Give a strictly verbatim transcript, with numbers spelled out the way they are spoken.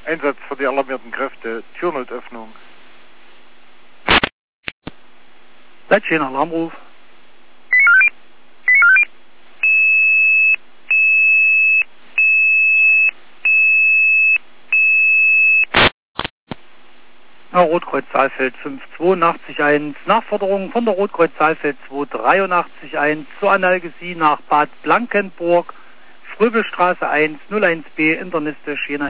Einsatz für die alarmierten Kräfte, Türnotöffnung. Leitstehen, Alarmruf. Ja, Rotkreuz Saalfeld fünf zwei acht eins, Nachforderung von der Rotkreuz Saalfeld zwei drei acht eins zur Analgesie nach Bad Blankenburg, Fröbelstraße eins null eins b, Interniste Jena.